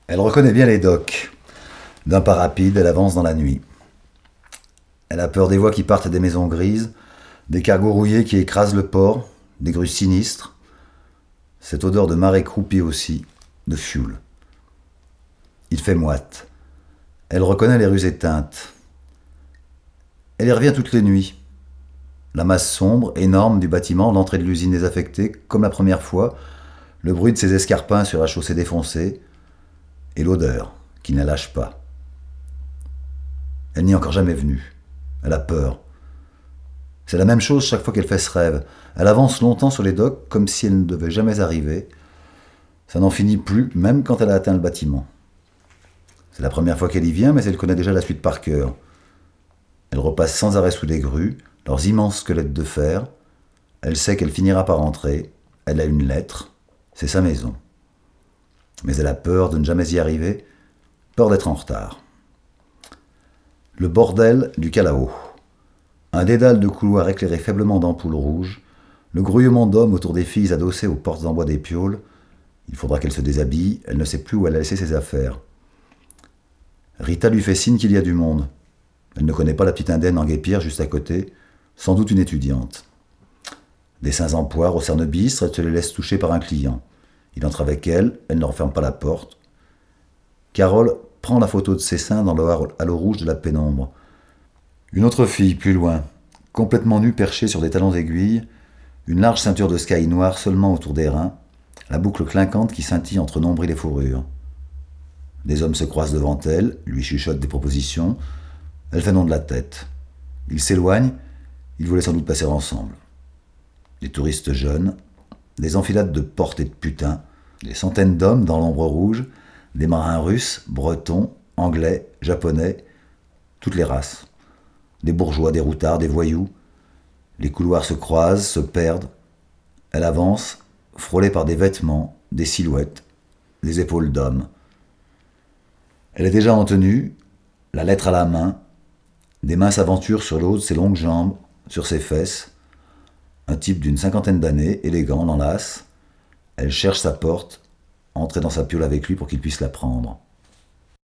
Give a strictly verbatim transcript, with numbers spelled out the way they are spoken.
Elle reconnaît bien les docks. D'un pas rapide, elle avance dans la nuit. Elle a peur des voix qui partent des maisons grises, des cargos rouillés qui écrasent le port, des grues sinistres. Cette odeur de marée croupie aussi, de fioul. Il fait moite. Elle reconnaît les rues éteintes. Elle y revient toutes les nuits. La masse sombre, énorme du bâtiment, l'entrée de l'usine désaffectée, comme la première fois, le bruit de ses escarpins sur la chaussée défoncée, et l'odeur, qui ne la lâche pas. Elle n'y est encore jamais venue. Elle a peur. C'est la même chose chaque fois qu'elle fait ce rêve. Elle avance longtemps sur les docks, comme si elle ne devait jamais arriver. Ça n'en finit plus, même quand elle a atteint le bâtiment. C'est la première fois qu'elle y vient, mais elle connaît déjà la suite par cœur. Elle repasse sans arrêt sous les grues, leurs immenses squelettes de fer. Elle sait qu'elle finira par entrer. Elle a une lettre. C'est sa maison. Mais elle a peur de ne jamais y arriver, peur d'être en retard. Le bordel du Calao. Un dédale de couloirs éclairés faiblement d'ampoules rouges, le grouillement d'hommes autour des filles adossées aux portes en bois d'épaules. Il faudra qu'elle se déshabille, elle ne sait plus où elle a laissé ses affaires. Rita lui fait signe qu'il y a du monde. Elle ne connaît pas la petite indienne en guépière juste à côté, sans doute une étudiante. Des seins en poire au cerne bistre, elle se les laisse toucher par un client. Il entre avec elle, elle ne referme pas la porte. Carole prend la photo de ses seins dans le halo rouge de la pénombre. Une autre fille, plus loin, complètement nue perchée sur des talons aiguilles, une large ceinture de sky noire seulement autour des reins, la boucle clinquante qui scintille entre nombril et fourrure. Des hommes se croisent devant elle, lui chuchotent des propositions. Elle fait non de la tête. Ils s'éloignent, ils voulaient sans doute passer ensemble. Des touristes jeunes, des enfilades de portes et de putains, des centaines d'hommes dans l'ombre rouge, des marins russes, bretons, anglais, japonais, toutes les races. Des bourgeois, des routards, des voyous. Les couloirs se croisent, se perdent. Elle avance, frôlée par des vêtements, des silhouettes, des épaules d'hommes. Elle est déjà en tenue, la lettre à la main, des mains s'aventurent sur le haut de ses longues jambes, sur ses fesses. Un type d'une cinquantaine d'années, élégant, l'enlace. Elle cherche sa porte, entrer dans sa piole avec lui pour qu'il puisse la prendre.